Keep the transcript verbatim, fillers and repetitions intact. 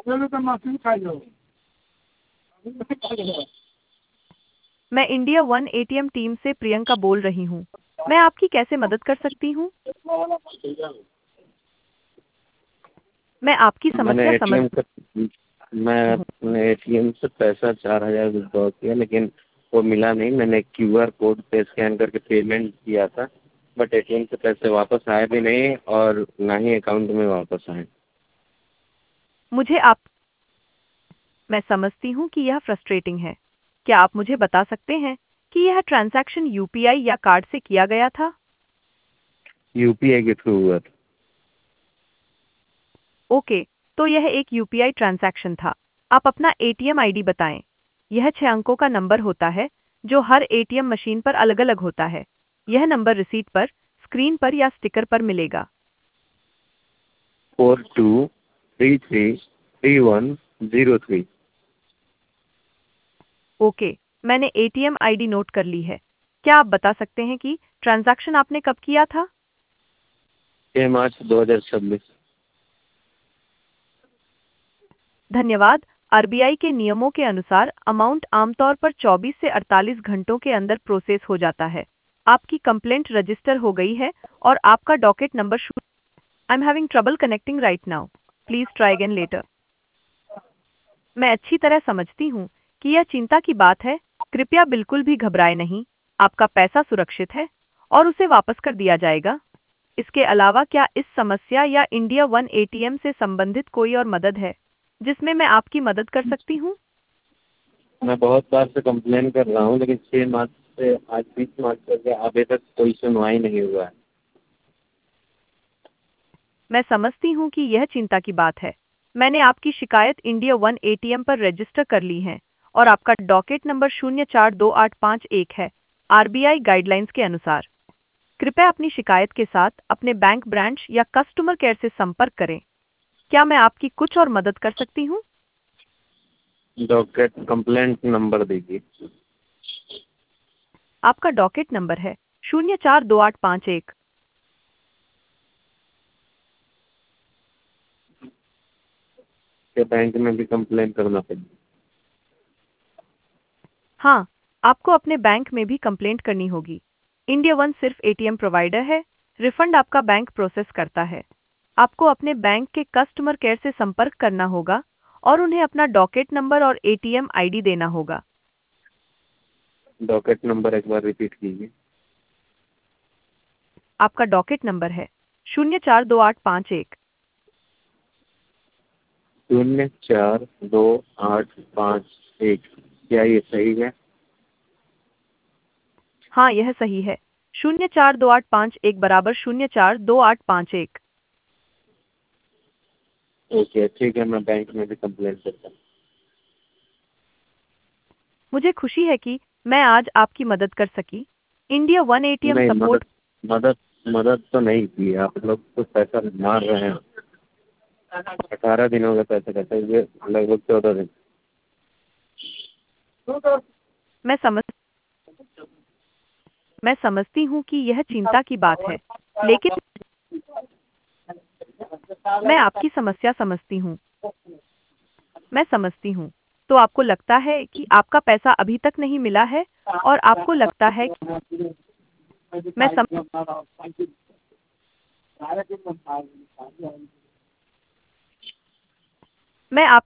मैं India one ATM team से प्रियंका बोल रही हूँ। मैं आपकी कैसे मदद कर सकती हूँ? मैं आपकी मैंने समस्या समझ एटीएम से मैं अपने एटीएम से पैसा चार हजार विड्रॉ किया, लेकिन वो मिला नहीं। मैंने क्यूआर कोड पे स्कैन करके पेमेंट किया था, बट एटीएम से पैसे वापस आए भी नहीं और ना ही अकाउंट में वापस आए। मुझे आप मैं समझती हूँ कि यह फ्रस्ट्रेटिंग है। क्या आप मुझे बता सकते हैं कि यह ट्रांजैक्शन यूपीआई या कार्ड से किया गया था? यूपीआई के थ्रू हुआ था। ओके, तो यह एक यूपीआई ट्रांजैक्शन था। आप अपना एटीएम आईडी बताएं। यह छह अंकों का नंबर होता है जो हर एटीएम मशीन पर अलग-अलग होता है। यह नंबर रिसीट पर, स्क्रीन पर या स्टिकर पर मिलेगा। Four two three three three one zero three. Okay, मैंने एटीएम आईडी नोट कर ली है। क्या आप बता सकते हैं कि ट्रांजैक्शन आपने कब किया था? छः मार्च दो हजार छब्बीस। धन्यवाद। आरबीआई के नियमों के अनुसार अमाउंट आमतौर पर चौबीस से अड़तालीस घंटों के अंदर प्रोसेस हो जाता है। आपकी कंप्लेंट रजिस्टर हो गई है और आपका docket number sure I am having trouble connecting right now. Please try again later. मैं अच्छी तरह समझती हूँ कि यह चिंता की बात है। कृपया बिल्कुल भी घबराएं नहीं। आपका पैसा सुरक्षित है और उसे वापस कर दिया जाएगा। इसके अलावा क्या इस समस्या या इंडिया वन एटीएम से संबंधित कोई और मदद है जिसमें मैं आपकी मदद कर सकती हूँ? मैं बहुत बार से कंप्लेन कर रहा हूँ, लेकिन छः मार्च से आज बीस मार्च तक अभी तक कोई सुनवाई नहीं हुआ है। मैं समझती हूँ कि यह चिंता की बात है। मैंने आपकी शिकायत इंडिया वन एटीएम पर रजिस्टर कर ली है और आपका डॉकेट नंबर शून्य चार दो आठ पाँच एक है, आरबीआई गाइडलाइंस के अनुसार। कृपया अपनी शिकायत के साथ अपने बैंक ब्रांच या कस्टमर केयर से संपर्क करें। क्या मैं आपकी कुछ और मदद कर सकती हूँ? डॉकेट कंप्लेंट नंबर दीजिए। आपका डॉकेट नंबर है शून्य चार दो आठ पाँच एक। के बैंक में भी कंप्लेन करना पड़ेगा? हाँ, आपको अपने बैंक में भी कंप्लेंट करनी होगी। इंडिया वन सिर्फ एटीएम प्रोवाइडर है। रिफंड आपका बैंक प्रोसेस करता है। आपको अपने बैंक के कस्टमर केयर से संपर्क करना होगा और उन्हें अपना डॉकेट नंबर और एटीएम आईडी देना होगा। डॉकेट नंबर एक बार रिपीट कीजिए। आपका डॉकेट नंबर है शून्य चार दो आठ पाँच एक। शून्य चार दो आठ पाँच एक। क्या ये सही है? हाँ, यह सही है। शून्य चार दो आठ पाँच एक बराबर शून्य चार दो आठ पाँच एक। ओके, ठीक है, मैं बैंक में भी कंप्लेन करता हूँ। मुझे खुशी है कि मैं आज आपकी मदद कर सकी। इंडिया वन एटीएम नहीं, मदद सपोर्ट मदद मदद तो नहीं की। आप लोग तो पैसा मार रहे हैं। अठारह दिन हो गए पैसे कहते हुए, लगभग चौदह दिन। मैं समझ मैं समझती हूँ कि यह चिंता की बात है, लेकिन मैं आपकी समस्या समझती हूँ। मैं समझती हूँ। तो आपको लगता है कि आपका पैसा अभी तक नहीं मिला है और आपको लगता है कि मैं सम मैं आप